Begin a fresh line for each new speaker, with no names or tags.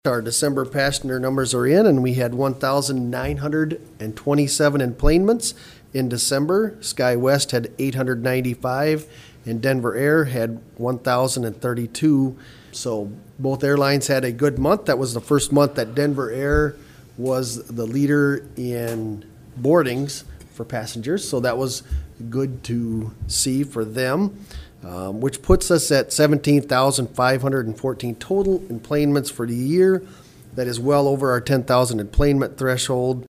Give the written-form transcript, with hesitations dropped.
Our December passenger numbers are in, and we had 1,927 enplanements in December. SkyWest had 895, and Denver Air had 1,032. So both airlines had a good month. That was the first month that Denver Air was the leader in boardings for passengers. So that was good to see for them. Which puts us at 17,514 total enplanements for the year. That is well over our 10,000 enplanement threshold.